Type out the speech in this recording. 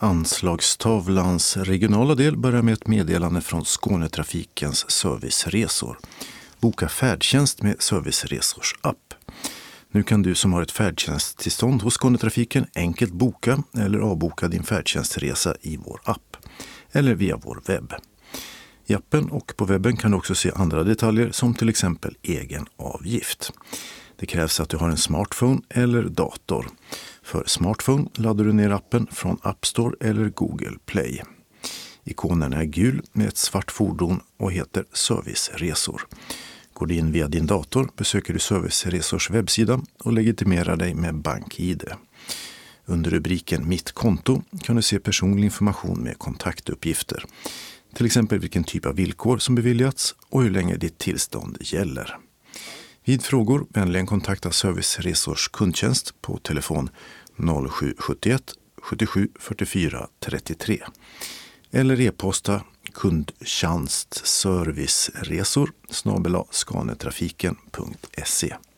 Anslagstavlans regionala del börjar med ett meddelande från Skånetrafikens serviceresor. Boka färdtjänst med Serviceresors app. Nu kan du som har ett färdtjänsttillstånd hos Skånetrafiken enkelt boka eller avboka din färdtjänstresa i vår app eller via vår webb. I appen och på webben kan du också se andra detaljer som till exempel egen avgift. Det krävs att du har en smartphone eller dator. För smartphone laddar du ner appen från App Store eller Google Play. Ikonen är gul med ett svart fordon och heter Serviceresor. Går du in via din dator besöker du Serviceresors webbsida och legitimerar dig med BankID. Under rubriken Mitt konto kan du se personlig information med kontaktuppgifter. Till exempel vilken typ av villkor som beviljats och hur länge ditt tillstånd gäller. Vid frågor vänligen kontakta Serviceresors kundtjänst på telefon 0771 77 44 33 eller e-posta kundtjänstserviceresor@skanetrafiken.se.